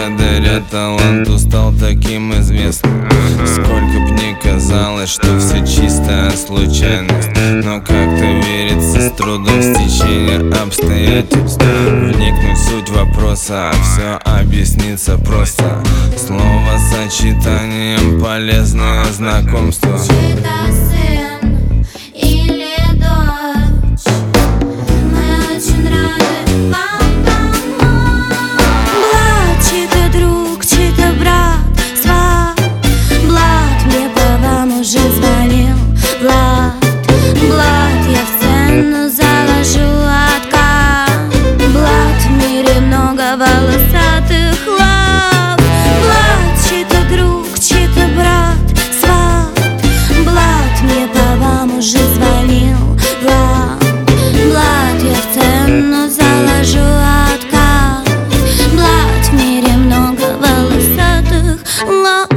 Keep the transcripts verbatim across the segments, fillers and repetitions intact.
благодаря таланту стал таким известным. Сколько б ни казалось, что все чистая случайность, но как-то верится с трудом в стечение обстоятельств. Вникнуть в суть вопроса, все объяснится просто словосочетанием полезное знакомство. Чей-то сын или дочь, мы очень рады вам помочь. Влад, чей-то друг, чей-то брат, сват. Влад, мне по вам уже звонил. Влад, Влад, я в цену заложу откат. Влад, в мире много волосатых лап. Влад, чей-то друг, чей-то брат, сват. Влад, мне по вам уже звонил. Влад, Влад, я в цену заложу откат. Влад, в мире много волосатых лап.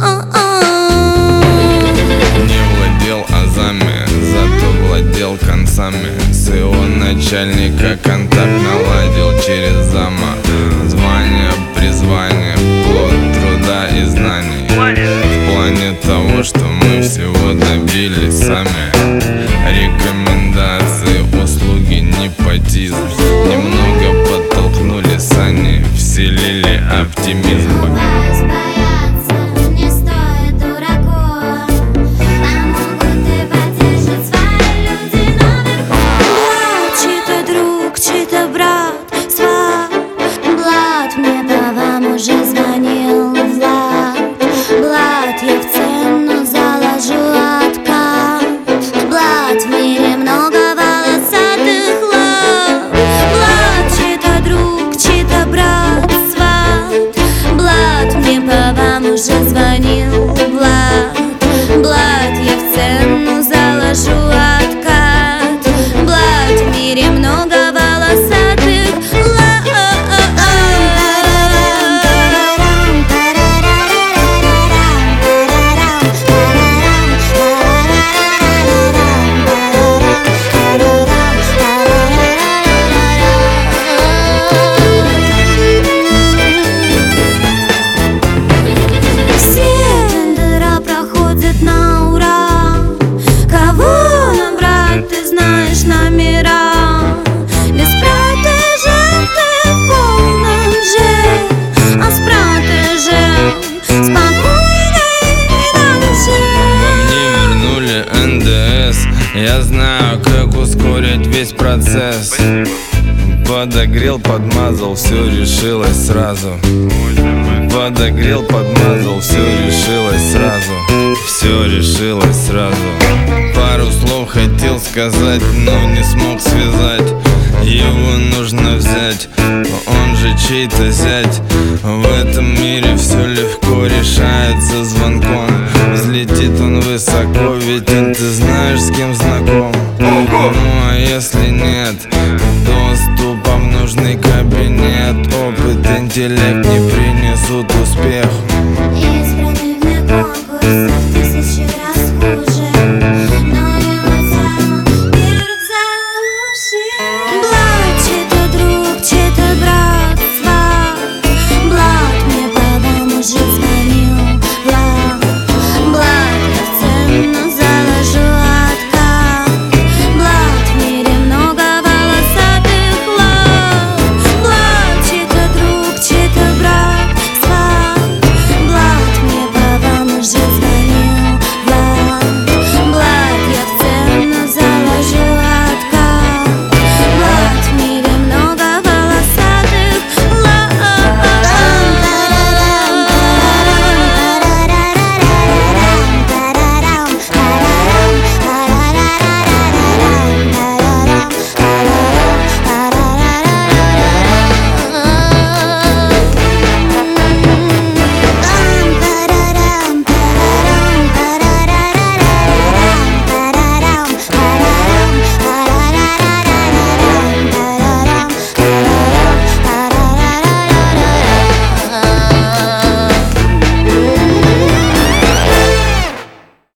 Не владел азами, зато владел концами. С его начальника контакт наладил через зама. Звание, призвание, плод труда и знаний. В плане того, что мы всего добились сами. Рекомендации, услуги, непотизм немного подтолкнули сани, вселили оптимизм. Пытаюсь бояться, не стоит дураку. Помогут и поддержат свои люди наверху. Влад, чей-то друг, чей-то брат, сват. Влад, мне по вам уже звонил. Влад, Влад, я в цену заложу откат. Влад, в мире много волосатых лап. Влад, чей-то друг, чей-то брат, сват. Влад, мне по вам уже звонил. Влад, Влад, я в цену заложу откат. Влад, в мире много волосатых лап. Все тендера проходят на ура. Кого набрать, ты знаешь номера. Без протежа ты в полном же, а с протежем спокойно и дальше. Во мне вернули эн дэ эс. Я знаю, как ускорить весь процесс. Подогрел, подмазал, все решилось сразу. Подогрел, подмазал, все решилось сразу. Все решилось сразу. Пару слов хотел сказать, но не смог связать. Его нужно взять, он же чей-то зять. В этом мире все легко решается звонком. Взлетит он высоко, ведь он, ты знаешь, с кем знаком. Ну а если нет доступа в нужный кабинет, опыт, интеллект не принесут успех. Избранный